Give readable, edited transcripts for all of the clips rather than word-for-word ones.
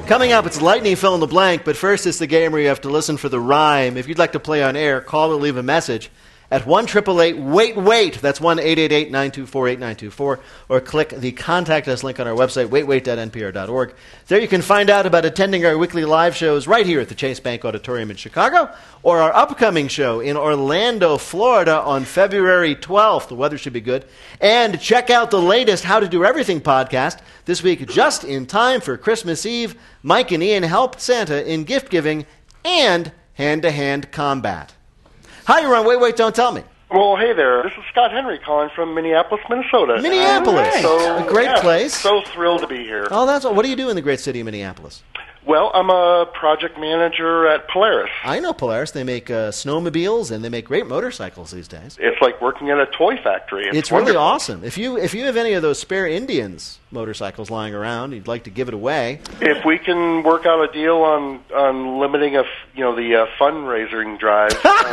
Coming up, it's lightning fill in the blank, but first it's the game where you have to listen for the rhyme. If you'd like to play on air, call or leave a message at 1-888-WAIT-WAIT. That's 1-888-924-8924. Or click the Contact Us link on our website, waitwait.npr.org. There you can find out about attending our weekly live shows right here at the Chase Bank Auditorium in Chicago, or our upcoming show in Orlando, Florida on February 12th. The weather should be good. And check out the latest How to Do Everything podcast. This week, just in time for Christmas Eve, Mike and Ian helped Santa in gift giving and hand-to-hand combat. Hi, you're on Wait, Wait, Don't Tell Me. Well, hey there. This is Scott Henry calling from Minneapolis, Minnesota. Minneapolis. So, a great place. So thrilled to be here. Oh, that's all. What do you do in the great city of Minneapolis? Well, I'm a project manager at Polaris. I know Polaris. They make snowmobiles, and they make great motorcycles these days. It's like working at a toy factory. It's really awesome. If you have any of those spare Indians motorcycles lying around, you'd like to give it away. If we can work out a deal on limiting the fundraising drive.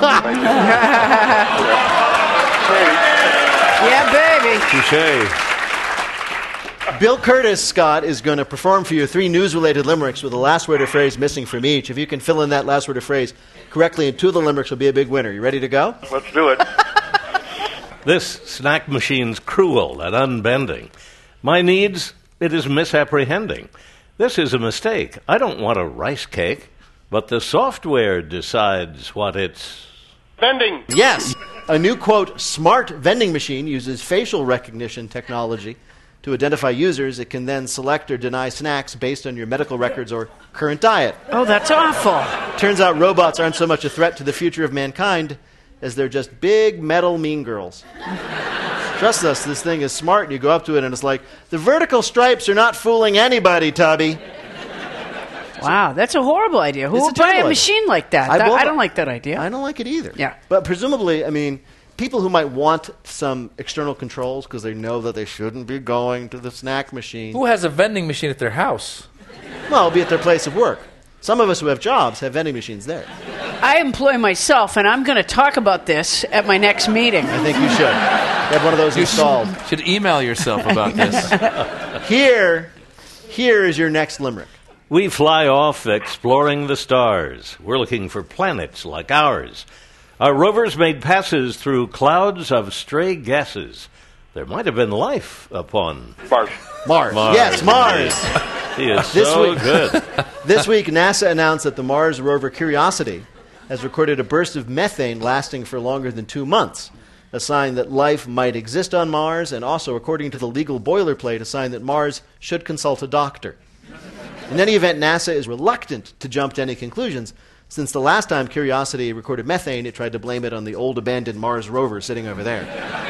Yeah, baby. Touché. Bill Curtis, Scott, is going to perform for you 3 news-related limericks with a last word or phrase missing from each. If you can fill in that last word or phrase correctly in 2 of the limericks, you'll be a big winner. You ready to go? Let's do it. This snack machine's cruel and unbending. My needs, it is misapprehending. This is a mistake. I don't want a rice cake, but the software decides what it's... Vending. Yes. A new, quote, smart vending machine uses facial recognition technology to identify users. It can then select or deny snacks based on your medical records or current diet. Oh, that's awful. Turns out robots aren't so much a threat to the future of mankind as they're just big metal mean girls. Trust us, this thing is smart, and you go up to it and it's like, the vertical stripes are not fooling anybody, Tubby. Wow, that's a horrible idea. Who It's a would buy terrible a idea. machine like that? I don't like that idea. I don't like it either. Yeah. But presumably, I mean, people who might want some external controls because they know that they shouldn't be going to the snack machine. Who has a vending machine at their house? Well, it'll be at their place of work. Some of us who have jobs have vending machines there. I employ myself, and I'm going to talk about this at my next meeting. I think you should. Have one of those installed. Should email yourself about this. Here is your next limerick. We fly off exploring the stars. We're looking for planets like ours. Our rovers made passes through clouds of stray gases. There might have been life upon... Mars. Yes, Mars. He is This so week- good. This week, NASA announced that the Mars rover Curiosity has recorded a burst of methane lasting for longer than 2 months, a sign that life might exist on Mars, and also, according to the legal boilerplate, a sign that Mars should consult a doctor. In any event, NASA is reluctant to jump to any conclusions. Since the last time Curiosity recorded methane, it tried to blame it on the old abandoned Mars rover sitting over there.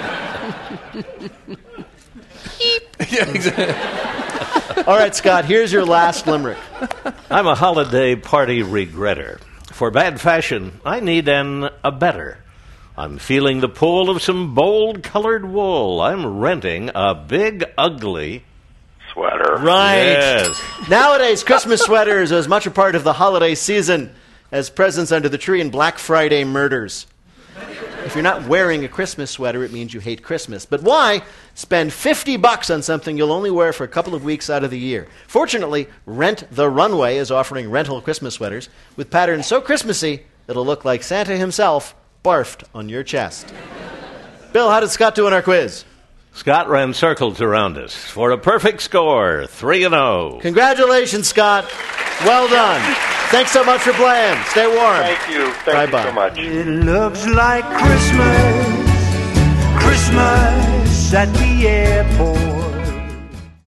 Yeah, exactly. All right, Scott, here's your last limerick. I'm a holiday party regretter. For bad fashion, I need a better. I'm feeling the pull of some bold-colored wool. I'm renting a big, ugly... Sweater. Right. Yes. Nowadays, Christmas sweaters are as much a part of the holiday season as presents under the tree and Black Friday murders. If you're not wearing a Christmas sweater, it means you hate Christmas. But why spend $50 on something you'll only wear for a couple of weeks out of the year? Fortunately, Rent the Runway is offering rental Christmas sweaters with patterns so Christmassy it'll look like Santa himself barfed on your chest. Bill, how did Scott do in our quiz? Scott ran circles around us for a perfect score, 3-0. Congratulations, Scott. Well done. Thanks so much for playing. Stay warm. Thank you. Thank you so much. It looks like Christmas at the airport.